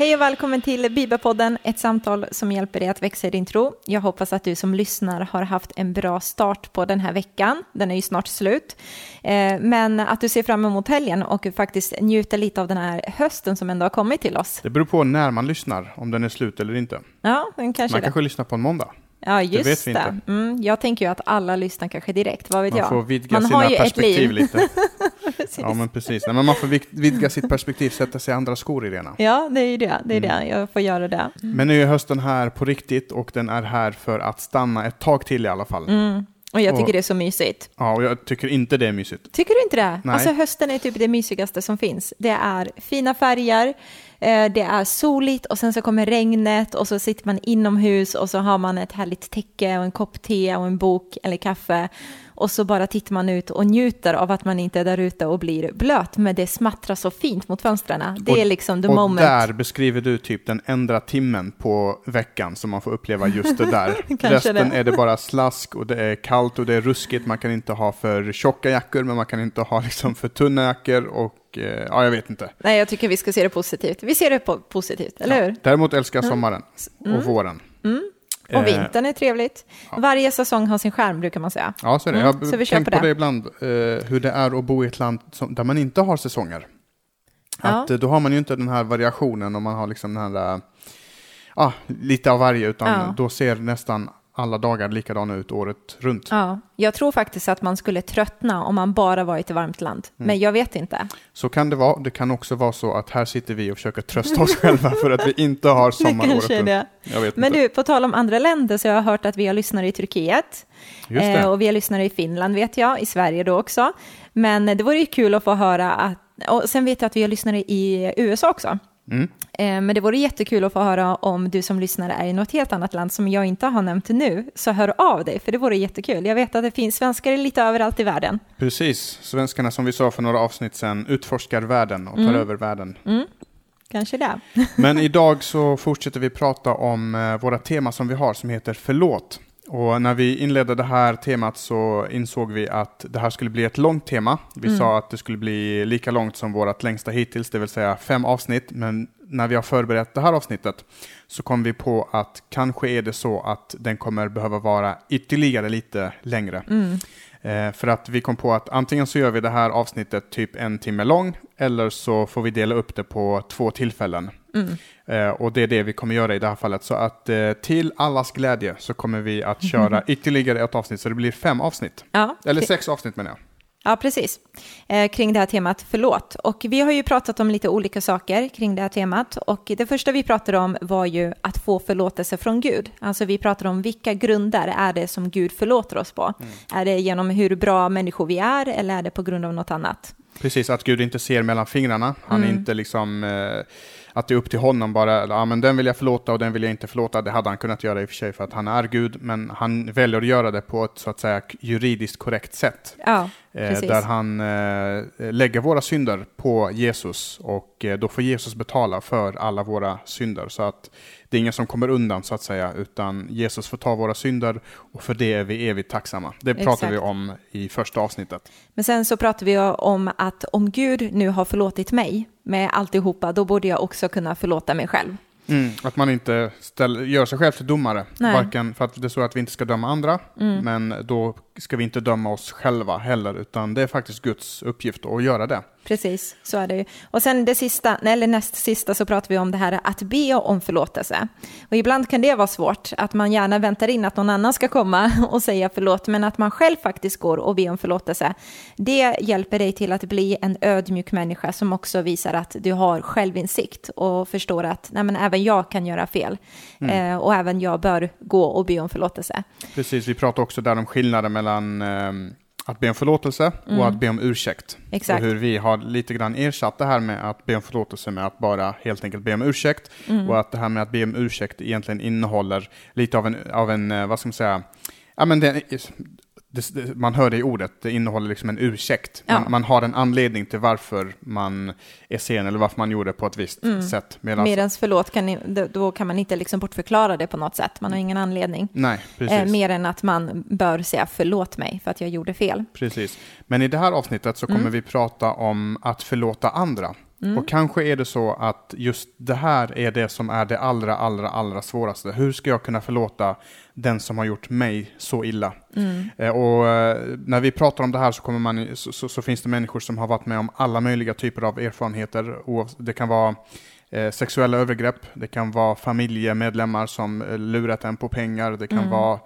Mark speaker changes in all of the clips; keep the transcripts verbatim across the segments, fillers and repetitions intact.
Speaker 1: Hej och välkommen till Bibelpodden, ett samtal som hjälper dig att växa i din tro. Jag hoppas att du som lyssnar har haft en bra start på den här veckan. Den är ju snart slut. Eh, men att du ser fram emot helgen och faktiskt njuter lite av den här hösten som ändå har kommit till oss.
Speaker 2: Det beror på när man lyssnar, om den är slut eller inte.
Speaker 1: Ja, den kanske
Speaker 2: man
Speaker 1: det.
Speaker 2: kanske lyssnar på en måndag.
Speaker 1: Ja, just
Speaker 2: det. Vet vi
Speaker 1: det.
Speaker 2: inte.
Speaker 1: Mm, jag tänker ju att alla lyssnar kanske direkt, vad vet
Speaker 2: man
Speaker 1: jag?
Speaker 2: Man får vidga
Speaker 1: man
Speaker 2: sina
Speaker 1: har ju
Speaker 2: perspektiv lite.
Speaker 1: Precis.
Speaker 2: Ja, men precis. Nej, men man får vidga sitt perspektiv, sätta sig i andra skor i det.
Speaker 1: Ja, det är ju det. Det är
Speaker 2: mm.
Speaker 1: det. Jag får göra det.
Speaker 2: Mm. Men nu är hösten här på riktigt och den är här för att stanna ett tag till i alla fall.
Speaker 1: Mm. Och jag tycker
Speaker 2: och,
Speaker 1: det är så mysigt.
Speaker 2: Ja, och jag tycker inte det är mysigt.
Speaker 1: Tycker du inte det?
Speaker 2: Nej.
Speaker 1: Alltså hösten är typ det mysigaste som finns. Det är fina färger, det är soligt och sen så kommer regnet och så sitter man inomhus och så har man ett härligt täcke och en kopp te och en bok eller kaffe. Och så bara tittar man ut och njuter av att man inte är där ute och blir blöt. Men det smattrar så fint mot fönstren. Det
Speaker 2: och,
Speaker 1: är liksom the
Speaker 2: och
Speaker 1: moment.
Speaker 2: Och där beskriver du typ den enda timmen på veckan som man får uppleva just det där. Resten det. är det bara slask och det är kallt och det är ruskigt. Man kan inte ha för tjocka jackor men man kan inte ha liksom för tunna jackor och eh, ja, jag vet inte.
Speaker 1: Nej, jag tycker vi ska se det positivt. Vi ser det på positivt, eller hur?
Speaker 2: Ja, däremot älskar jag sommaren och
Speaker 1: mm.
Speaker 2: våren.
Speaker 1: Mm. Och vintern är trevligt.
Speaker 2: Ja.
Speaker 1: Varje säsong har sin skärm, brukar man säga.
Speaker 2: Ja, så är det.
Speaker 1: Mm.
Speaker 2: Jag har
Speaker 1: så vi
Speaker 2: tänkt på
Speaker 1: det.
Speaker 2: det ibland, eh, hur det är att bo i ett land som, där man inte har säsonger.
Speaker 1: Ja.
Speaker 2: Att, eh, då har man ju inte den här variationen och man har liksom den här, eh, ah, lite av varje, utan
Speaker 1: ja.
Speaker 2: då ser nästan alla dagar likadana ut året runt.
Speaker 1: Ja, jag tror faktiskt att man skulle tröttna om man bara var i ett varmt land. Mm. Men jag vet inte.
Speaker 2: Så kan det vara. Det kan också vara så att här sitter vi och försöker trösta oss själva för att vi inte har sommar året runt.
Speaker 1: Det.
Speaker 2: Jag vet
Speaker 1: Men
Speaker 2: inte.
Speaker 1: Du, på tal om andra länder så har jag hört att vi har lyssnare i Turkiet.
Speaker 2: Just det.
Speaker 1: Eh, och vi har lyssnare i Finland, vet jag. I Sverige då också. Men det vore ju kul att få höra att... Och sen vet jag att vi har lyssnare i U S A också.
Speaker 2: Mm.
Speaker 1: Men det vore jättekul att få höra om du som lyssnare är i något helt annat land som jag inte har nämnt nu, så hör av dig, för det vore jättekul. Jag vet att det finns svenskar lite överallt i världen.
Speaker 2: Precis, svenskarna som vi sa för några avsnitt sedan utforskar världen och tar
Speaker 1: mm.
Speaker 2: över världen.
Speaker 1: Mm. Kanske det.
Speaker 2: Men idag så fortsätter vi prata om eh, våra tema som vi har som heter förlåt. Och när vi inledde det här temat så insåg vi att det här skulle bli ett långt tema. Vi mm. sa att det skulle bli lika långt som vårt längsta hittills, det vill säga fem avsnitt. Men när vi har förberett det här avsnittet så kom vi på att kanske är det så att den kommer behöva vara ytterligare lite längre.
Speaker 1: Mm.
Speaker 2: Eh, för att vi kom på att antingen så gör vi det här avsnittet typ en timme lång eller så får vi dela upp det på två tillfällen.
Speaker 1: Mm.
Speaker 2: Eh, och det är det vi kommer göra i det här fallet. Så att eh, till allas glädje så kommer vi att köra ytterligare ett avsnitt. Så det blir fem avsnitt.
Speaker 1: Ja.
Speaker 2: Eller sex avsnitt menar jag.
Speaker 1: Ja, precis. Eh, kring det här temat förlåt. Och vi har ju pratat om lite olika saker kring det här temat. Och det första vi pratade om var ju att få förlåtelse från Gud. Alltså vi pratade om vilka grunder är det som Gud förlåter oss på. Mm. Är det genom hur bra människor vi är eller är det på grund av något annat?
Speaker 2: Precis, att Gud inte ser mellan fingrarna. Han
Speaker 1: mm.
Speaker 2: är inte liksom... Eh, att det är upp till honom bara, ja men den vill jag förlåta och den vill jag inte förlåta. Det hade han kunnat göra i och för sig för att han är Gud, men han väljer att göra det på ett så att säga juridiskt korrekt sätt.
Speaker 1: Ja,
Speaker 2: eh, där han eh, lägger våra synder på Jesus och eh, då får Jesus betala för alla våra synder. Så att det är ingen som kommer undan så att säga, utan Jesus får ta våra synder och för det är vi evigt tacksamma. Det pratar Exakt. vi om i första avsnittet. Men
Speaker 1: sen så pratar vi om att om Gud nu har förlåtit mig med alltihopa, då borde jag också kunna förlåta mig själv.
Speaker 2: Mm, att man inte ställ, gör sig själv till domare.
Speaker 1: Nej.
Speaker 2: Varken för att det är så att vi inte ska döma andra, mm. men då ska vi inte döma oss själva heller, utan det är faktiskt Guds uppgift att göra det.
Speaker 1: Precis, så är det ju. Och sen det sista, eller näst sista så pratar vi om det här att be om förlåtelse. Och ibland kan det vara svårt att man gärna väntar in att någon annan ska komma och säga förlåt, men att man själv faktiskt går och ber om förlåtelse. Det hjälper dig till att bli en ödmjuk människa som också visar att du har självinsikt och förstår att nej, men även jag kan göra fel. Mm. Eh, och även jag bör gå och be om förlåtelse.
Speaker 2: Precis, vi pratar också där om skillnaden mellan... Eh, att be om förlåtelse mm. och att be om ursäkt.
Speaker 1: Exakt.
Speaker 2: Och hur vi har lite grann ersatt det här med att be om förlåtelse med att bara helt enkelt be om ursäkt. Mm. Och att det här med att be om ursäkt egentligen innehåller lite av en, av en vad ska man säga, ja men det, det, det, man hör det i ordet, det innehåller liksom en ursäkt.
Speaker 1: Ja.
Speaker 2: Man, man har en anledning till varför man är sen eller varför man gjorde på ett visst
Speaker 1: mm.
Speaker 2: sätt.
Speaker 1: Medans förlåt, kan ni, då kan man inte liksom bortförklara det på något sätt. Man har ingen anledning.
Speaker 2: Nej, precis.
Speaker 1: Eh, mer än att man bör säga förlåt mig för att jag gjorde fel.
Speaker 2: Precis. Men i det här avsnittet så kommer
Speaker 1: mm.
Speaker 2: vi prata om att förlåta andra. Mm. Och kanske är det så att just det här är det som är det allra, allra, allra svåraste. Hur ska jag kunna förlåta den som har gjort mig så illa? Mm. Eh, och eh, när vi pratar om det här så, kommer man, så, så, så finns det människor som har varit med om alla möjliga typer av erfarenheter. Det kan vara eh, sexuella övergrepp, det kan vara familjemedlemmar som eh, lurat en på pengar, det kan mm. vara...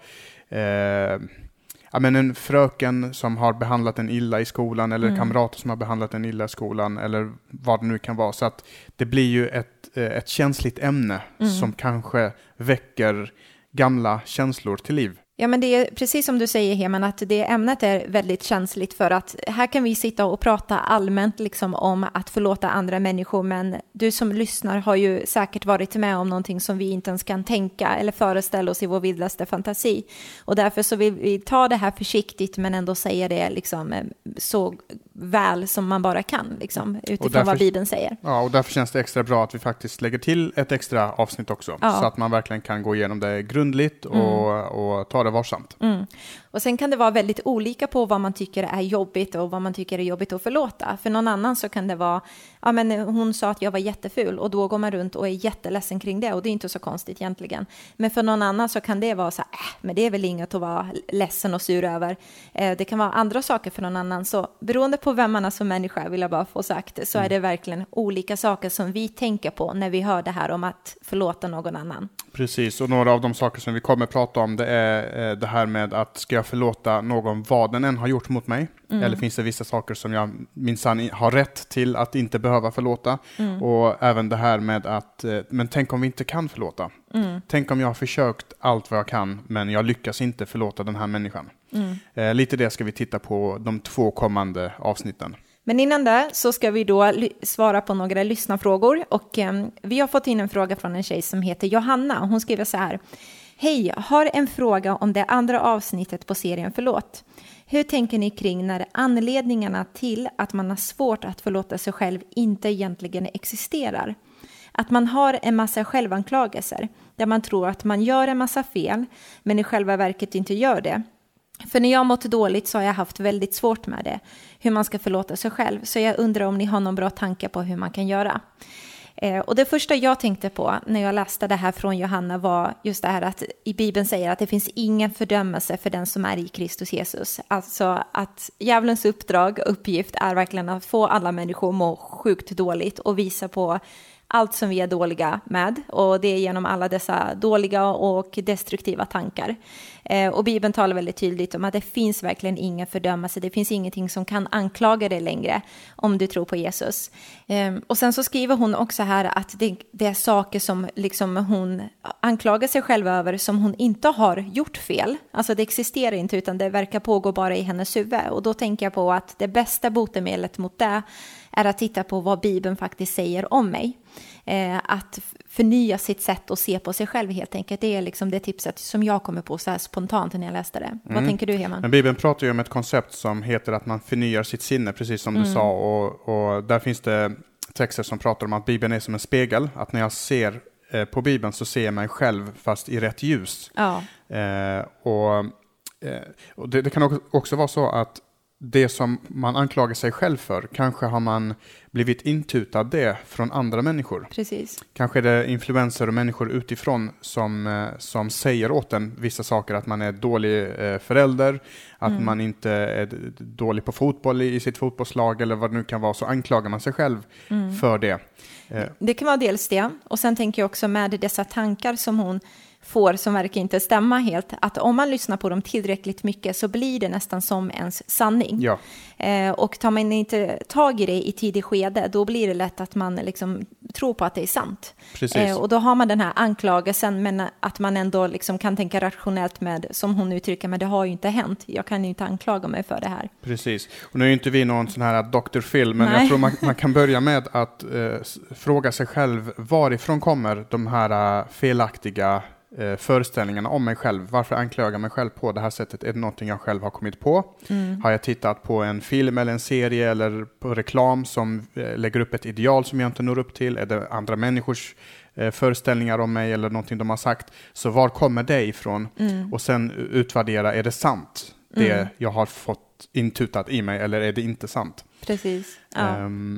Speaker 2: Eh, Ja, men en fröken som har behandlat en illa i skolan eller mm. kamrater som har behandlat en illa i skolan eller vad det nu kan vara. Så att det blir ju ett, ett känsligt ämne mm. som kanske väcker gamla känslor till liv.
Speaker 1: Ja, men det är precis som du säger, Heman, att det ämnet är väldigt känsligt för att här kan vi sitta och prata allmänt liksom om att förlåta andra människor, men du som lyssnar har ju säkert varit med om någonting som vi inte ens kan tänka eller föreställa oss i vår vildaste fantasi. Och därför så vill vi ta det här försiktigt men ändå säga det liksom så väl som man bara kan liksom, utifrån därför, vad Bibeln säger.
Speaker 2: Ja, och därför känns det extra bra att vi faktiskt lägger till ett extra avsnitt också, ja. Så att man verkligen kan gå igenom det grundligt och, mm. och ta det varsamt.
Speaker 1: Mm. Och sen kan det vara väldigt olika på vad man tycker är jobbigt och vad man tycker är jobbigt att förlåta. För någon annan så kan det vara, ja men hon sa att jag var jätteful och då går man runt och är jätteledsen kring det och det är inte så konstigt egentligen. Men för någon annan så kan det vara så här, äh, men det är väl inget att vara ledsen och sur över. Eh, det kan vara andra saker för någon annan. Så beroende på vem man är som människa, vill jag bara få sagt, så mm. är det verkligen olika saker som vi tänker på när vi hör det här om att förlåta någon annan.
Speaker 2: Precis, och några av de saker som vi kommer prata om, det är det här med att ska jag förlåta någon vad den än har gjort mot mig? Mm. Eller finns det vissa saker som jag minsann har rätt till att inte behöva förlåta? Mm. Och även det här med att, men tänk om vi inte kan förlåta? Mm. Tänk om jag har försökt allt vad jag kan, men jag lyckas inte förlåta den här människan. Mm. Eh, lite det ska vi titta på de två kommande avsnitten.
Speaker 1: Men innan det så ska vi då svara på några lyssnarfrågor. Och eh, vi har fått in en fråga från en tjej som heter Johanna. Hon skriver så här: hej, har en fråga om det andra avsnittet på serien Förlåt. Hur tänker ni kring när anledningarna till att man har svårt att förlåta sig själv inte egentligen existerar? Att man har en massa självanklagelser där man tror att man gör en massa fel men i själva verket inte gör det. För när jag mått dåligt så har jag haft väldigt svårt med det. Hur man ska förlåta sig själv. Så jag undrar om ni har någon bra tanke på hur man kan göra. Eh, och det första jag tänkte på när jag läste det här från Johanna var just det här att i Bibeln säger att det finns ingen fördömelse för den som är i Kristus Jesus. Alltså att djävulens uppdrag och uppgift är verkligen att få alla människor att må sjukt dåligt och visa på allt som vi är dåliga med, och det är genom alla dessa dåliga och destruktiva tankar. Eh, och Bibeln talar väldigt tydligt om att det finns verkligen ingen fördömelse. Det finns ingenting som kan anklaga dig längre om du tror på Jesus. Eh, och sen så skriver hon också här att det, det är saker som liksom hon anklagar sig själv över som hon inte har gjort fel. Alltså det existerar inte, utan det verkar pågå bara i hennes huvud. Och då tänker jag på att det bästa botemedlet mot det är att titta på vad Bibeln faktiskt säger om mig. Eh, att förnya sitt sätt att se på sig själv helt enkelt. Det är liksom det tipset som jag kommer på så här spontant när jag läste det. Mm. Vad tänker du, Heman?
Speaker 2: Men Bibeln pratar ju om ett koncept som heter att man förnyar sitt sinne, precis som mm. du sa. Och, och där finns det texter som pratar om att Bibeln är som en spegel. Att när jag ser eh, på Bibeln så ser jag mig själv fast i rätt ljus.
Speaker 1: Ja.
Speaker 2: Eh, och eh, och det, det kan också vara så att det som man anklagar sig själv för, kanske har man blivit intutad det från andra människor.
Speaker 1: Precis.
Speaker 2: Kanske är det influenser och människor utifrån som, som säger åt en vissa saker, att man är dålig förälder, att mm. man inte är dålig på fotboll i sitt fotbollslag eller vad det nu kan vara, så anklagar man sig själv mm. för det.
Speaker 1: Det kan vara dels det, och sen tänker jag också med dessa tankar som hon får som verkar inte stämma helt, att om man lyssnar på dem tillräckligt mycket så blir det nästan som ens sanning.
Speaker 2: Ja.
Speaker 1: Eh, och tar man inte tag i det i tidig skede, då blir det lätt att man liksom tror på att det är sant. Eh, och då har man den här anklagelsen, men att man ändå liksom kan tänka rationellt med, som hon uttrycker, men det har ju inte hänt. Jag kan ju inte anklaga mig för det här.
Speaker 2: Precis. Och nu är ju inte vi någon sån här doktor Phil, men Nej. jag tror man, man kan börja med att eh, fråga sig själv, varifrån kommer de här uh, felaktiga föreställningarna om mig själv. Varför anklagar jag mig själv på det här sättet? Är det någonting jag själv har kommit på? Mm. Har jag tittat på en film eller en serie eller på reklam som lägger upp ett ideal som jag inte når upp till? Är det andra människors föreställningar om mig eller någonting de har sagt? Så var kommer det ifrån? Mm. Och sen utvärdera, är det sant? Det mm. jag har fått intutat i mig, eller är det inte sant?
Speaker 1: Precis. Ja.
Speaker 2: Um,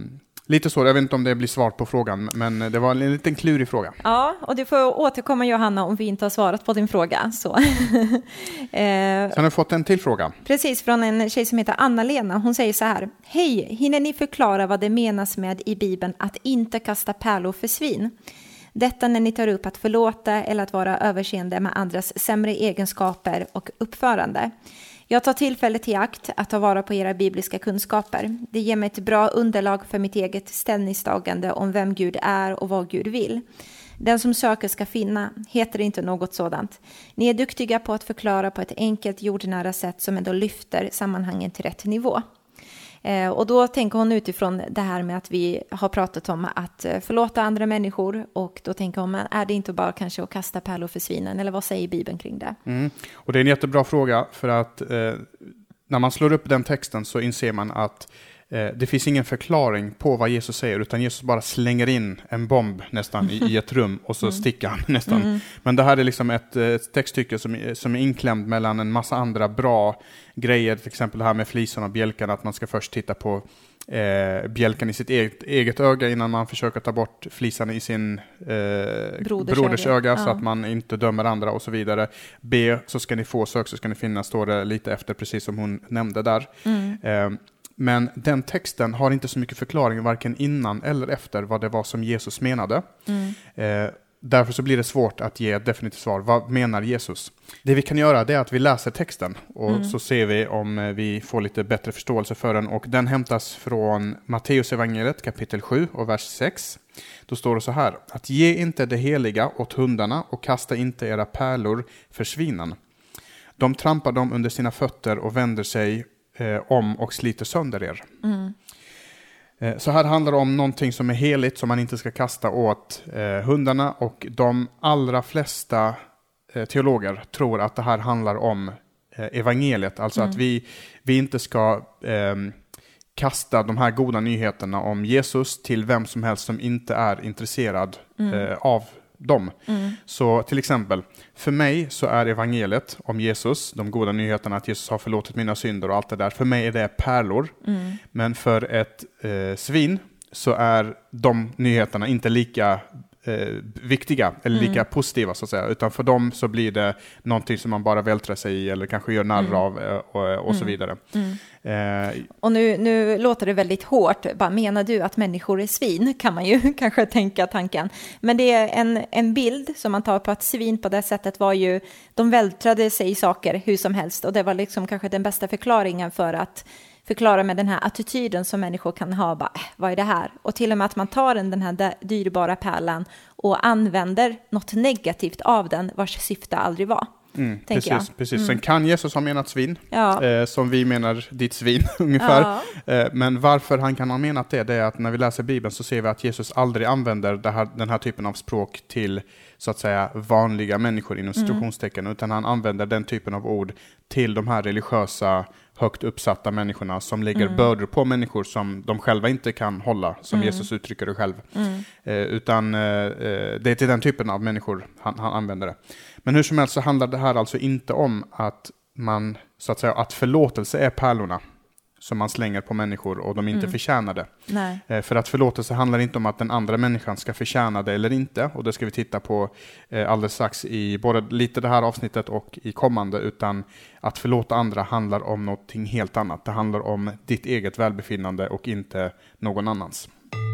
Speaker 2: Lite så, jag vet inte om det blir svar på frågan, men det var en liten klurig fråga.
Speaker 1: Ja, och du får återkomma Johanna om vi inte har svarat på din fråga. Så. eh,
Speaker 2: Sen har vi fått en till fråga.
Speaker 1: Precis, från en tjej som heter Anna-Lena. Hon säger så här: hej, hinner ni förklara vad det menas med i Bibeln att inte kasta pärlor för svin? Detta när ni tar upp att förlåta eller att vara överseende med andras sämre egenskaper och uppförande. Jag tar tillfället i akt att ta vara på era bibliska kunskaper. Det ger mig ett bra underlag för mitt eget ställningstagande om vem Gud är och vad Gud vill. Den som söker ska finna, heter inte något sådant. Ni är duktiga på att förklara på ett enkelt jordnära sätt som ändå lyfter sammanhangen till rätt nivå. Eh, och då tänker hon utifrån det här med att vi har pratat om att förlåta andra människor, och då tänker hon, är det inte bara kanske att kasta pärlor för svinen, eller vad säger Bibeln kring det?
Speaker 2: Mm. Och det är en jättebra fråga, för att eh, när man slår upp den texten så inser man att eh, det finns ingen förklaring på vad Jesus säger, utan Jesus bara slänger in en bomb nästan i, i ett rum och så mm. sticker han nästan. Mm. Men det här är liksom ett, ett textstycke som, som är inklämd mellan en massa andra bra grejer, till exempel det här med flisan och bjälkan, att man ska först titta på eh, bjälkan i sitt eget, eget öga innan man försöker ta bort flisan i sin eh, broders, broders öga, öga så ja. Att man inte dömer andra och så vidare. B, så ska ni få, sök så ska ni finna, står det lite efter, precis som hon nämnde där. Mm. Eh, men den texten har inte så mycket förklaring varken innan eller efter vad det var som Jesus menade. Mm. Eh, Därför så blir det svårt att ge ett definitivt svar. Vad menar Jesus? Det vi kan göra, det är att vi läser texten och mm. så ser vi om vi får lite bättre förståelse för den. Och den hämtas från Matteus evangeliet kapitel sju och vers sex. Då står det så här: att ge inte det heliga åt hundarna och kasta inte era pärlor för svinen. De trampar dem under sina fötter och vänder sig eh, om och sliter sönder er. Mm. Så här handlar det om någonting som är heligt som man inte ska kasta åt eh, hundarna, och de allra flesta eh, teologer tror att det här handlar om eh, evangeliet. Alltså mm. att vi, vi inte ska eh, kasta de här goda nyheterna om Jesus till vem som helst som inte är intresserad mm. eh, av dem. Mm. Så till exempel, för mig så är evangeliet om Jesus, de goda nyheterna att Jesus har förlåtit mina synder och allt det där, för mig är det pärlor. Mm. Men för ett eh, svin så är de nyheterna inte lika eh, viktiga eller lika mm. positiva så att säga, utan för dem så blir det någonting som man bara vältrar sig i eller kanske gör narr mm. av eh, och, och mm. så vidare. Mm.
Speaker 1: Eh, och nu, nu låter det väldigt hårt. Bara, menar du att människor är svin? Kan man ju kanske tänka tanken. Men det är en, en bild som man tar på att svin på det sättet var ju, de vältrade sig i saker hur som helst, och det var liksom kanske den bästa förklaringen för att förklara med den här attityden som människor kan ha, bara, äh, vad är det här? Och till och med att man tar den, den här dyrbara pärlan och använder något negativt av den vars syfte aldrig var.
Speaker 2: Mm, precis, jag. precis. Mm. Sen kan Jesus ha menat svin, ja. eh, som vi menar ditt svin ungefär. Ja. Eh, men varför han kan ha menat det, det är att när vi läser Bibeln så ser vi att Jesus aldrig använder det här, den här typen av språk till så att säga vanliga människor inom situationstecken, mm. utan han använder den typen av ord till de här religiösa, högt uppsatta människorna som lägger mm. bördor på människor som de själva inte kan hålla, som mm. Jesus uttrycker det själv. Mm. Eh, utan eh, det är till den typen av människor han, han använder det. Men hur som helst så handlar det här alltså inte om att man, så att säga, att förlåtelse är pärlorna som man slänger på människor och de inte mm. förtjänar det. Nej. Eh, för att förlåtelse handlar inte om att den andra människan ska förtjäna det eller inte. Och det ska vi titta på eh, alldeles strax i både lite det här avsnittet och i kommande. Utan att förlåta andra handlar om någonting helt annat. Det handlar om ditt eget välbefinnande och inte någon annans.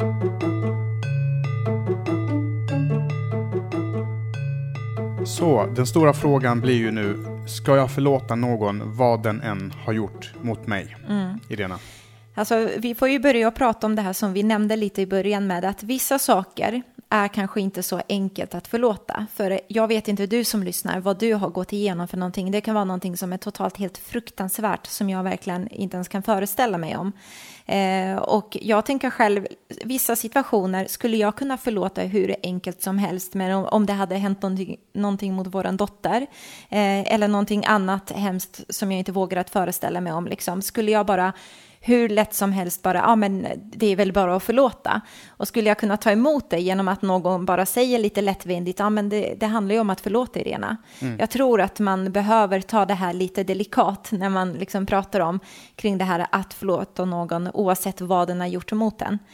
Speaker 2: Så, den stora frågan blir ju nu, ska jag förlåta någon vad den än har gjort mot mig? Mm. Irena?
Speaker 1: Alltså, vi får ju börja prata om det här som vi nämnde lite i början med, att vissa saker är kanske inte så enkelt att förlåta. För jag vet inte, du som lyssnar, vad du har gått igenom för någonting. Det kan vara någonting som är totalt helt fruktansvärt som jag verkligen inte ens kan föreställa mig om. Eh, och jag tänker själv, vissa situationer skulle jag kunna förlåta hur enkelt som helst. Men om, om det hade hänt någonting, någonting mot våran dotter eh, eller någonting annat hemskt som jag inte vågar att föreställa mig om, liksom, skulle jag bara hur lätt som helst bara, ja men det är väl bara att förlåta. Och skulle jag kunna ta emot det genom att någon bara säger lite lättvindigt, ja men det, det handlar ju om att förlåta, Irena. Mm. Jag tror att man behöver ta det här lite delikat när man liksom pratar om kring det här att förlåta någon oavsett vad den har gjort mot en.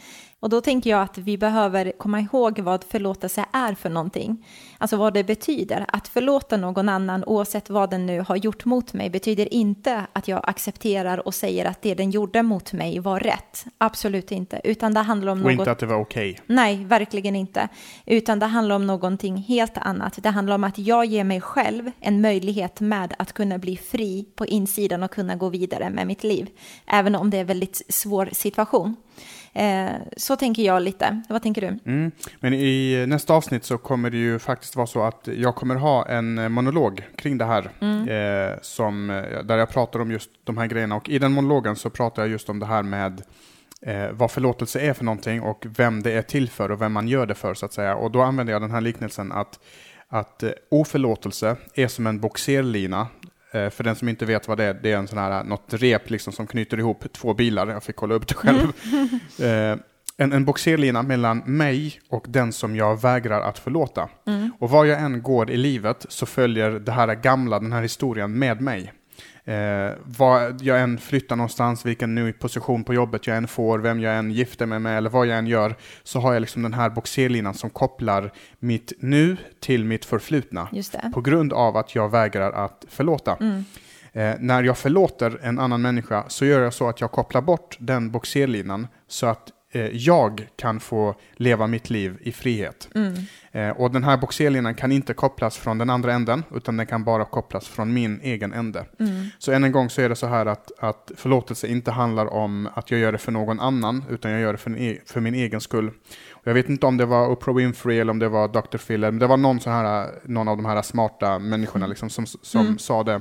Speaker 1: Och då tänker jag att vi behöver komma ihåg vad förlåtelse är för någonting. Alltså vad det betyder. Att förlåta någon annan, oavsett vad den nu har gjort mot mig, betyder inte att jag accepterar och säger att det den gjorde mot mig var rätt. Absolut inte. Utan det handlar om
Speaker 2: och
Speaker 1: något...
Speaker 2: inte att det var okej. Okay.
Speaker 1: Nej, verkligen inte. Utan det handlar om någonting helt annat. Det handlar om att jag ger mig själv en möjlighet med att kunna bli fri på insidan och kunna gå vidare med mitt liv. Även om det är en väldigt svår situation. Eh, så tänker jag lite. Vad tänker du?
Speaker 2: Mm. Men i nästa avsnitt så kommer det ju faktiskt vara så att jag kommer ha en monolog kring det här. Mm. Eh, som, där jag pratar om just de här grejerna. Och i den monologen så pratar jag just om det här med eh, vad förlåtelse är för någonting och vem det är till för och vem man gör det för, så att säga. Och då använder jag den här liknelsen att, att eh, oförlåtelse är som en boxerlina. För den som inte vet vad det är, det är en sån här, något rep liksom som knyter ihop två bilar. Jag fick kolla upp det själv. Mm. eh, en, en boxerlina mellan mig och den som jag vägrar att förlåta. Mm. Och var jag än går i livet så följer det här gamla, den här historien med mig. Eh, vad jag än flyttar någonstans, vilken ny position på jobbet jag än får, vem jag än gifter mig med eller vad jag än gör, så har jag liksom den här boxerlinan som kopplar mitt nu till mitt förflutna.
Speaker 1: Just det.
Speaker 2: På grund av att jag vägrar att förlåta. Mm. Eh, när jag förlåter en annan människa så gör jag så att jag kopplar bort den boxerlinan så att eh, jag kan få leva mitt liv i frihet. Mm. Eh, och den här boxerlinan kan inte kopplas från den andra änden, utan den kan bara kopplas från min egen ände. Mm. Så än en gång så är det så här att, att förlåtelse inte handlar om att jag gör det för någon annan, utan jag gör det för, en, för min egen skull. Och jag vet inte om det var Oprah Winfrey eller om det var doktor Phil, men det var någon, så här, någon av de här smarta människorna liksom, som, som mm. sa det,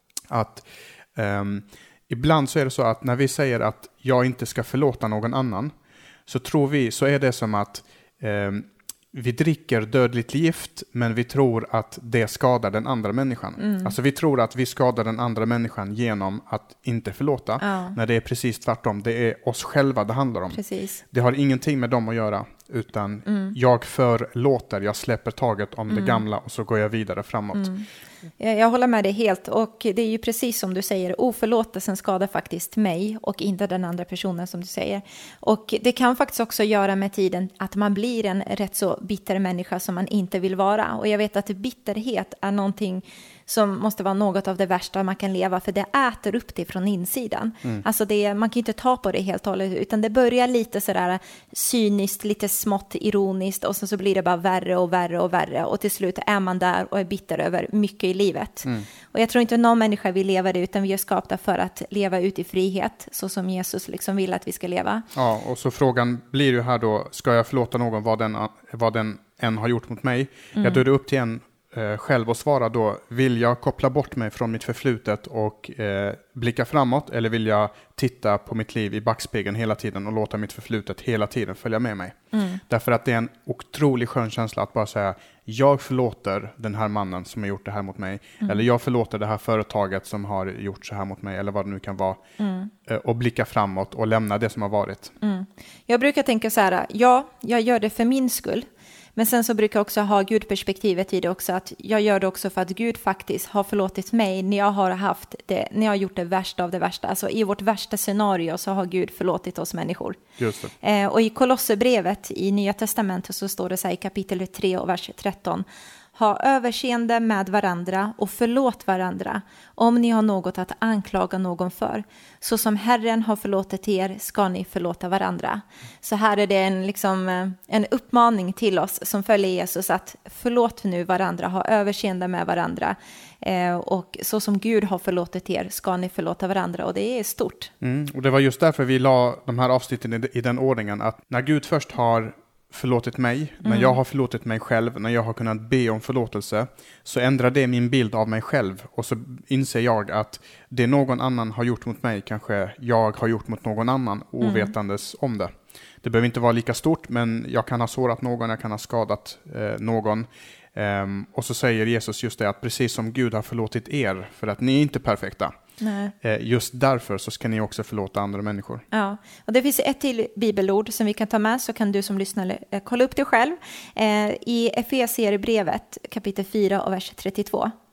Speaker 2: att um, ibland så är det så att när vi säger att jag inte ska förlåta någon annan, så tror vi, så är det som att um, vi dricker dödligt gift, men vi tror att det skadar den andra människan. Mm. Alltså vi tror att vi skadar den andra människan genom att inte förlåta. Ja. När det är precis tvärtom. Det är oss själva det handlar om.
Speaker 1: Precis.
Speaker 2: Det har ingenting med dem att göra. Utan mm. jag förlåter, jag släpper taget om mm. det gamla och så går jag vidare framåt.
Speaker 1: Mm. Jag håller med dig helt, och det är ju precis som du säger, oförlåtelsen skadar faktiskt mig och inte den andra personen, som du säger. Och det kan faktiskt också göra med tiden att man blir en rätt så bitter människa som man inte vill vara. Och jag vet att bitterhet är någonting som måste vara något av det värsta man kan leva, för det äter upp det från insidan. Mm. Alltså det, man kan inte ta på det helt och hållet, utan det börjar lite sådär cyniskt, lite smått ironiskt, och sen så blir det bara värre och värre och värre, och till slut är man där och är bitter över mycket i livet. Mm. Och jag tror inte någon människa vill leva det, utan vi är skapta för att leva ut i frihet, så som Jesus liksom vill att vi ska leva.
Speaker 2: Ja, och så frågan blir ju här då, ska jag förlåta någon vad den, vad den än har gjort mot mig? Mm. Jag dör upp till en eh, själv och svara då, vill jag koppla bort mig från mitt förflutet och eh, blicka framåt, eller vill jag titta på mitt liv i backspegeln hela tiden och låta mitt förflutet hela tiden följa med mig? Mm. Därför att det är en otroligt skön känsla att bara säga, jag förlåter den här mannen som har gjort det här mot mig, mm. eller jag förlåter det här företaget som har gjort så här mot mig, eller vad det nu kan vara, mm. och blicka framåt och lämna det som har varit.
Speaker 1: Mm. Jag brukar tänka så här, ja, jag gör det för min skull. Men sen så brukar jag också ha Gud-perspektivet i det också, att jag gör det också för att Gud faktiskt har förlåtit mig när jag har haft det, när jag har gjort det värsta av det värsta. Alltså i vårt värsta scenario så har Gud förlåtit oss människor.
Speaker 2: Just det.
Speaker 1: Eh, och i Kolosserbrevet i Nya Testamentet så står det så här i kapitel tre och vers tretton. Ha överseende med varandra och förlåt varandra om ni har något att anklaga någon för. Så som Herren har förlåtit er ska ni förlåta varandra. Så här är det en, liksom, en uppmaning till oss som följer Jesus att förlåt nu varandra, ha överseende med varandra. Eh, och så som Gud har förlåtit er ska ni förlåta varandra, och det är stort.
Speaker 2: Mm, och det var just därför vi la de här avsnitten i, i den ordningen, att när Gud först har förlåtit mig, mm. när jag har förlåtit mig själv, när jag har kunnat be om förlåtelse, så ändrar det min bild av mig själv, och så inser jag att det någon annan har gjort mot mig kanske jag har gjort mot någon annan ovetandes mm. om det. Det behöver inte vara lika stort, men jag kan ha sårat någon, jag kan ha skadat eh, någon. Um, och så säger Jesus just det, att precis som Gud har förlåtit er, för att ni är inte perfekta. Nej. Just därför så ska ni också förlåta andra människor.
Speaker 1: Ja, och det finns ett till bibelord som vi kan ta med, så kan du som lyssnar kolla upp det själv. I Efesierbrevet kapitel fyra och vers trettiotvå.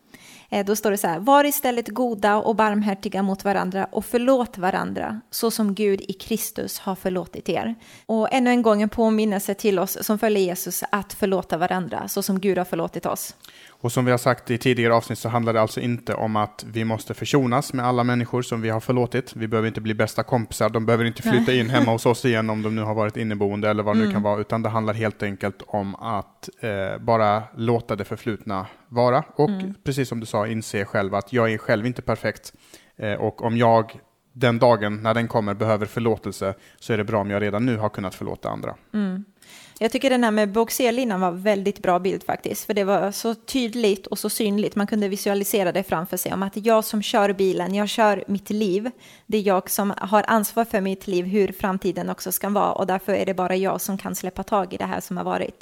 Speaker 1: Eh, då står det så här: var istället goda och barmhärtiga mot varandra och förlåt varandra så som Gud i Kristus har förlåtit er. Och ännu en gång en påminnelse till oss som följer Jesus att förlåta varandra så som Gud har förlåtit oss.
Speaker 2: Och som vi har sagt i tidigare avsnitt så handlar det alltså inte om att vi måste försonas med alla människor som vi har förlåtit. Vi behöver inte bli bästa kompisar. De behöver inte flytta in hemma hos oss igen om de nu har varit inneboende eller vad det mm. nu kan vara. Utan det handlar helt enkelt om att eh, bara låta det förflutna vara. Och mm. precis som du sa, inse själv att jag är själv inte perfekt. Eh, och om jag den dagen när den kommer behöver förlåtelse så är det bra om jag redan nu har kunnat förlåta andra.
Speaker 1: Mm. Jag tycker den här med boxerlinan var väldigt bra bild faktiskt. För det var så tydligt och så synligt. Man kunde visualisera det framför sig. Om att jag som kör bilen, jag kör mitt liv. Det är jag som har ansvar för mitt liv, hur framtiden också ska vara. Och därför är det bara jag som kan släppa tag i det här som har varit.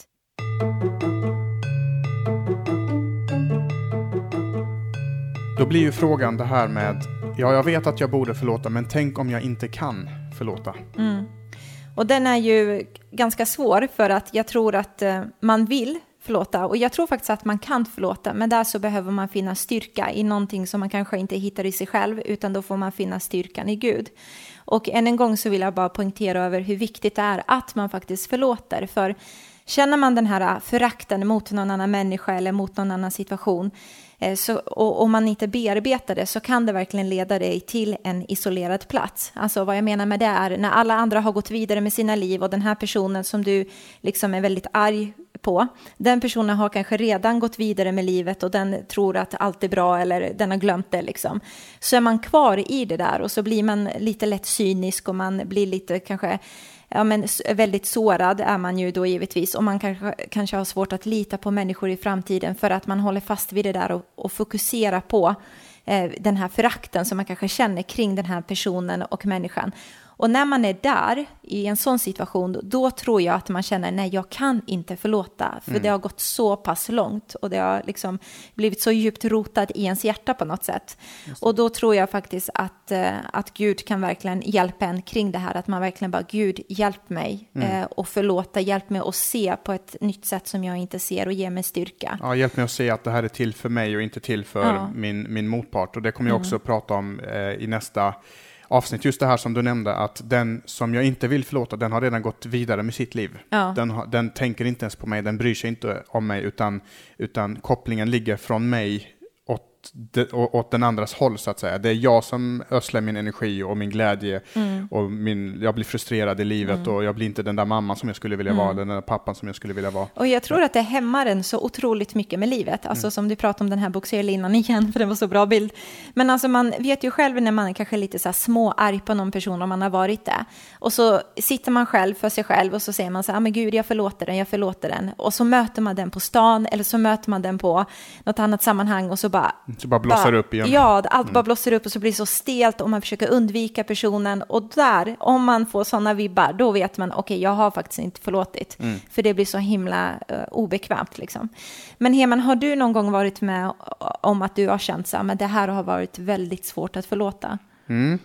Speaker 2: Då blir ju frågan det här med, ja jag vet att jag borde förlåta, men tänk om jag inte kan förlåta.
Speaker 1: Mm. Och den är ju ganska svår för att jag tror att eh, man vill förlåta. Och jag tror faktiskt att man kan förlåta. Men där så behöver man finna styrka i någonting som man kanske inte hittar i sig själv. Utan då får man finna styrkan i Gud. Och än en gång så vill jag bara poängtera över hur viktigt det är att man faktiskt förlåter. För känner man den här förakten mot någon annan människa eller mot någon annan situation. Så, och om man inte bearbetar det så kan det verkligen leda dig till en isolerad plats. Alltså vad jag menar med det är när alla andra har gått vidare med sina liv och den här personen som du liksom är väldigt arg på, den personen har kanske redan gått vidare med livet och den tror att allt är bra eller den har glömt det liksom. Så är man kvar i det där och så blir man lite lätt cynisk och man blir lite kanske ja, men väldigt sårad är man ju då givetvis och man kanske, kanske har svårt att lita på människor i framtiden för att man håller fast vid det där och, och fokuserar på eh, den här förakten som man kanske känner kring den här personen och människan. Och när man är där i en sån situation, då tror jag att man känner nej, jag kan inte förlåta. För mm. det har gått så pass långt och det har liksom blivit så djupt rotat i ens hjärta på något sätt. Och då tror jag faktiskt att, att Gud kan verkligen hjälpa en kring det här. Att man verkligen bara, Gud, hjälp mig mm. eh, och förlåta. Hjälp mig att se på ett nytt sätt som jag inte ser och ge mig styrka.
Speaker 2: Ja, hjälp mig att se att det här är till för mig och inte till för ja. min, min motpart. Och det kommer jag också mm. prata om eh, i nästa avsnitt, just det här som du nämnde, att den som jag inte vill förlåta, den har redan gått vidare med sitt liv. Ja. Den, har, den tänker inte ens på mig, den bryr sig inte om mig, utan, utan kopplingen ligger från mig åt, de, åt den andras håll så att säga. Det är jag som ödslar min energi och min glädje mm. och min, jag blir frustrerad i livet mm. och jag blir inte den där mamman som jag skulle vilja mm. vara, den där pappan som jag skulle vilja vara.
Speaker 1: Och jag tror att det hämmar en så otroligt mycket med livet. Alltså mm. som du pratade om den här boxerlinan igen, för det var så bra bild. Men alltså man vet ju själv när man är kanske lite så här små arg på någon person om man har varit det. Och så sitter man själv för sig själv och så säger man så här, ah, men gud jag förlåter den, jag förlåter den. Och så möter man den på stan eller så möter man den på något annat sammanhang och så bara
Speaker 2: Så bara blossar bara, upp igen.
Speaker 1: Ja, allt mm. bara blossar upp och så blir det så stelt och man försöker undvika personen. Och där, om man får sådana vibbar, då vet man, okej, okay, jag har faktiskt inte förlåtit. Mm. För det blir så himla uh, obekvämt liksom. Men Heman, har du någon gång varit med om att du har känt så här, men det här har varit väldigt svårt att förlåta?
Speaker 2: Mm.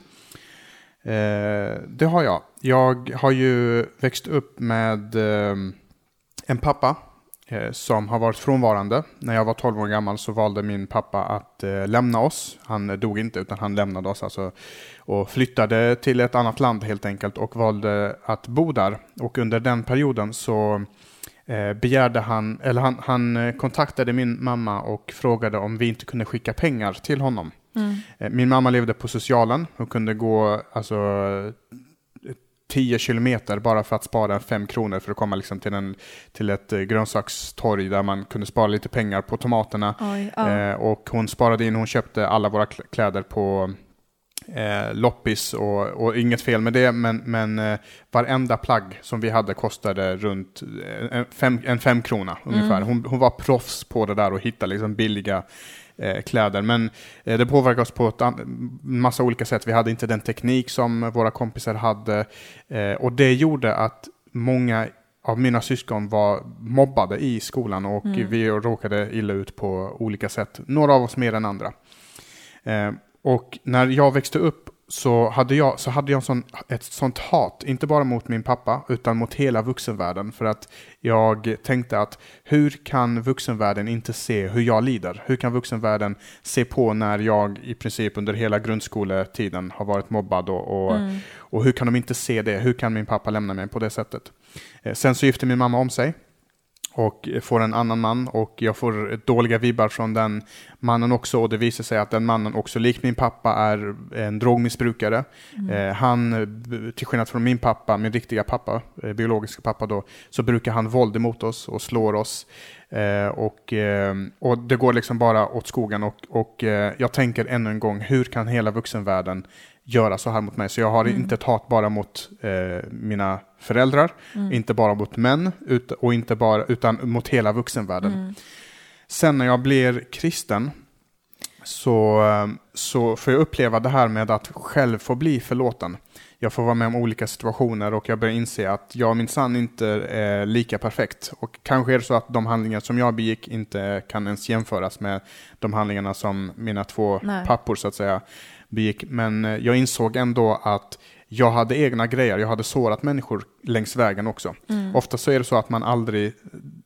Speaker 2: Eh, det har jag. Jag har ju växt upp med eh, en pappa som har varit frånvarande. När jag var tolv år gammal så valde min pappa att eh, lämna oss. Han dog inte utan han lämnade oss alltså, och flyttade till ett annat land helt enkelt och valde att bo där. Och under den perioden så eh, begärde han, eller han, han kontaktade min mamma och frågade om vi inte kunde skicka pengar till honom. Mm. Eh, min mamma levde på socialen. Hon kunde gå alltså tio kilometer bara för att spara fem kronor för att komma liksom till, en, till ett grönsakstorg där man kunde spara lite pengar på tomaterna. Oj, ja. eh, och hon sparade in, hon köpte alla våra kläder på eh, loppis och, och inget fel med det, men, men eh, varenda plagg som vi hade kostade runt en fem, en fem krona ungefär. Mm. Hon, hon var proffs på det där och hittade liksom billiga kläder, men eh, det påverkar oss på ett an- massa olika sätt. Vi hade inte den teknik som våra kompisar hade eh, och det gjorde att många av mina syskon var mobbade i skolan och mm. vi råkade illa ut på olika sätt. Några av oss mer än andra. Eh, och när jag växte upp så hade jag, så hade jag en sån, ett sånt hat, inte bara mot min pappa utan mot hela vuxenvärlden, för att jag tänkte att hur kan vuxenvärlden inte se hur jag lider? Hur kan vuxenvärlden se på när jag i princip under hela grundskoletiden har varit mobbad och, och, mm. och hur kan de inte se det? Hur kan min pappa lämna mig på det sättet? Eh, sen så gifte min mamma om sig och får en annan man, och jag får dåliga vibbar från den mannen också, och det visar sig att den mannen också, lik min pappa, är en drogmissbrukare. Mm. Eh, han, till skillnad från min pappa, min riktiga pappa, eh, biologiska pappa då, så brukar han våld emot oss och slår oss. Eh, och, eh, och det går liksom bara åt skogen, och, och eh, jag tänker ännu en gång, hur kan hela vuxenvärlden göra så här mot mig? Så jag har mm. inte ett hat bara mot eh, mina föräldrar, mm. inte bara mot män ut, och inte bara, utan mot hela vuxenvärlden. Mm. Sen när jag blir kristen så, så får jag uppleva det här med att själv få bli förlåten. Jag får vara med om olika situationer, och jag börjar inse att jag minsann inte är lika perfekt. Och kanske är det så att de handlingar som jag begick inte kan ens jämföras med de handlingarna som mina två Nej. pappor så att säga begick. Men jag insåg ändå att jag hade egna grejer. Jag hade sårat människor längs vägen också. Mm. Ofta så är det så att man aldrig...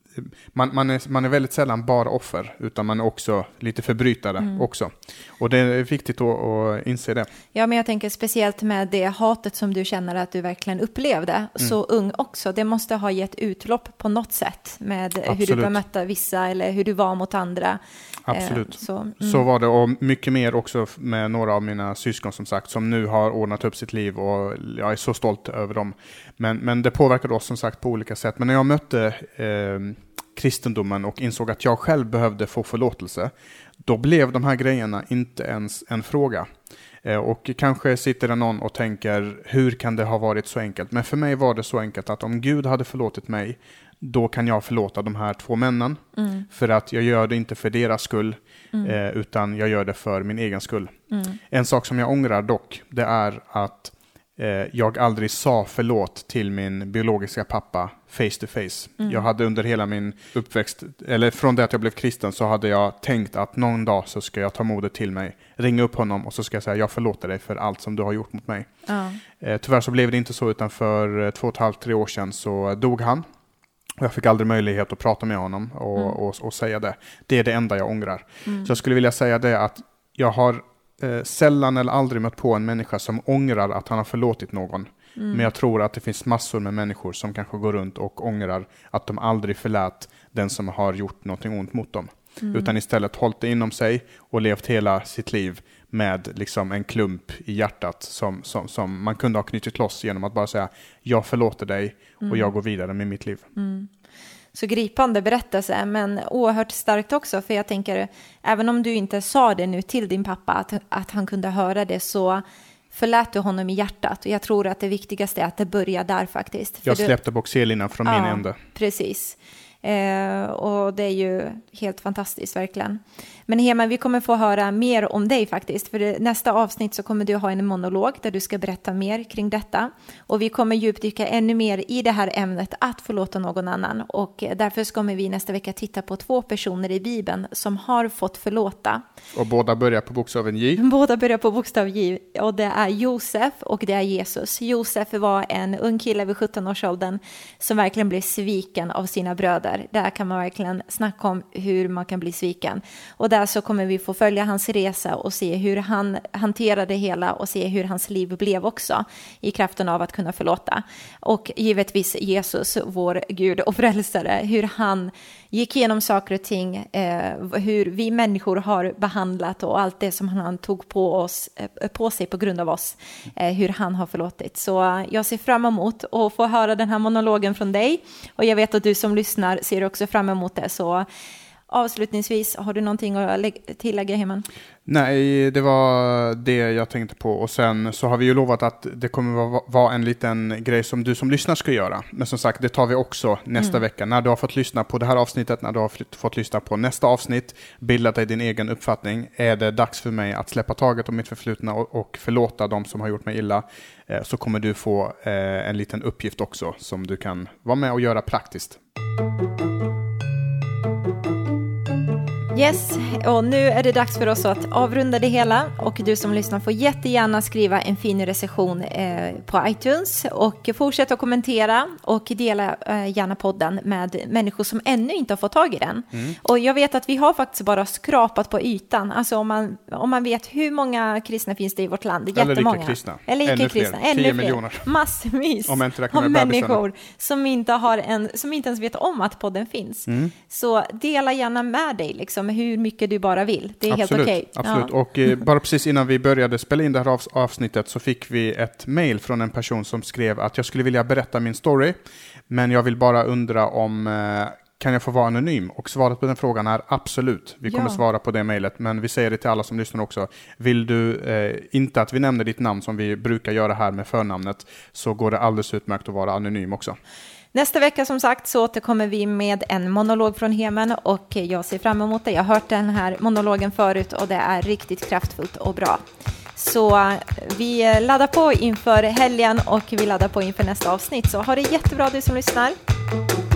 Speaker 2: Man, man, är, man är väldigt sällan bara offer, utan man är också lite förbrytare mm. också. Och det är viktigt att, att inse det.
Speaker 1: Ja, men jag tänker speciellt med det hatet som du känner att du verkligen upplevde, mm. så ung också. Det måste ha gett utlopp på något sätt med Absolut. hur du bemötte vissa eller hur du var mot andra.
Speaker 2: Absolut. Eh, så, mm. så var det, och mycket mer också med några av mina syskon som sagt, som nu har ordnat upp sitt liv, och jag är så stolt över dem. Men, men det påverkade oss som sagt på olika sätt. Men när jag mötte eh, kristendomen och insåg att jag själv behövde få förlåtelse, då blev de här grejerna inte ens en fråga. Eh, och kanske sitter det någon och tänker, hur kan det ha varit så enkelt? Men för mig var det så enkelt att om Gud hade förlåtit mig, då kan jag förlåta de här två männen. Mm. För att jag gör det inte för deras skull, mm. eh, utan jag gör det för min egen skull. Mm. En sak som jag ångrar dock, det är att jag aldrig sa förlåt till min biologiska pappa face to face. Mm. Jag hade under hela min uppväxt, eller från det att jag blev kristen, så hade jag tänkt att någon dag så ska jag ta modet till mig, ringa upp honom och så ska jag säga, jag förlåter dig för allt som du har gjort mot mig. Mm. Eh, tyvärr så blev det inte så, utan för två och ett halvt, tre år sedan så dog han. Jag fick aldrig möjlighet att prata med honom och, mm. och, och säga det. Det är det enda jag ångrar. Mm. Så jag skulle vilja säga det, att jag har Eh, sällan eller aldrig mött på en människa som ångrar att han har förlåtit någon. Mm. Men jag tror att det finns massor med människor som kanske går runt och ångrar att de aldrig förlät den som har gjort någonting ont mot dem. Mm. Utan istället hållit det inom sig och levt hela sitt liv med liksom en klump i hjärtat som, som, som man kunde ha knutit loss genom att bara säga, jag förlåter dig mm. och jag går vidare med mitt liv.
Speaker 1: Mm. Så gripande berättelse, men oerhört starkt också, för jag tänker, även om du inte sa det nu till din pappa, att, att han kunde höra det, så förlät du honom i hjärtat. Och jag tror att det viktigaste är att det börjar där faktiskt.
Speaker 2: För jag släppte boxerlinan från ja, min ände.
Speaker 1: Precis. Eh, och det är ju helt fantastiskt verkligen. Men Heman, vi kommer få höra mer om dig faktiskt, för det, nästa avsnitt så kommer du ha en monolog där du ska berätta mer kring detta, och vi kommer djupdyka ännu mer i det här ämnet att förlåta någon annan, och därför kommer vi nästa vecka titta på två personer i Bibeln som har fått förlåta.
Speaker 2: Och båda börjar på bokstaven J.
Speaker 1: Båda börjar på bokstav J, och det är Josef och det är Jesus. Josef var en ung kille vid sjutton-årsåldern som verkligen blev sviken av sina bröder. Där kan man verkligen snacka om hur man kan bli sviken. Och där så kommer vi få följa hans resa och se hur han hanterade det hela, och se hur hans liv blev också i kraften av att kunna förlåta. Och givetvis Jesus, vår Gud och frälsare, hur han gick igenom saker och ting, eh, hur vi människor har behandlat och allt det som han tog på, oss, eh, på sig på grund av oss, eh, hur han har förlåtit. Så jag ser fram emot att få höra den här monologen från dig, och jag vet att du som lyssnar ser också fram emot det. Så avslutningsvis, har du någonting att tillägga, Heman?
Speaker 2: Nej, det var det jag tänkte på. Och sen så har vi ju lovat att det kommer vara en liten grej som du som lyssnar ska göra. Men som sagt, det tar vi också nästa mm. vecka. När du har fått lyssna på det här avsnittet, när du har fått lyssna på nästa avsnitt, bildat dig din egen uppfattning, är det dags för mig att släppa taget om mitt förflutna och förlåta dem som har gjort mig illa, så kommer du få en liten uppgift också som du kan vara med och göra praktiskt.
Speaker 1: Yes, och nu är det dags för oss att avrunda det hela, och du som lyssnar får jättegärna skriva en fin recension eh, på iTunes och fortsätta att kommentera och dela eh, gärna podden med människor som ännu inte har fått tag i den. Mm. Och jag vet att vi har faktiskt bara skrapat på ytan, alltså om man, om man vet hur många kristna finns det i vårt land, det är jättemånga.
Speaker 2: Eller lika kristna.
Speaker 1: Eller lika
Speaker 2: ännu
Speaker 1: kristna.
Speaker 2: fler,
Speaker 1: ännu
Speaker 2: tio
Speaker 1: fler.
Speaker 2: miljoner.
Speaker 1: Massvis
Speaker 2: om
Speaker 1: av människor som inte, har en, som inte ens vet om att podden finns. Mm. Så dela gärna med dig liksom, hur mycket du bara vill. Det är
Speaker 2: absolut,
Speaker 1: helt okej.
Speaker 2: Okay. Absolut. Ja. Och eh, bara precis innan vi började spela in det här avsnittet så fick vi ett mejl från en person som skrev att jag skulle vilja berätta min story, men jag vill bara undra om eh, kan jag få vara anonym? Och svaret på den frågan är absolut. Vi kommer ja. svara på det mejlet, men vi säger det till alla som lyssnar också. Vill du eh, inte att vi nämner ditt namn som vi brukar göra här med förnamnet, så går det alldeles utmärkt att vara anonym också.
Speaker 1: Nästa vecka som sagt så återkommer vi med en monolog från Hemen, och jag ser fram emot det. Jag har hört den här monologen förut och det är riktigt kraftfullt och bra. Så vi laddar på inför helgen och vi laddar på inför nästa avsnitt. Så ha det jättebra du som lyssnar.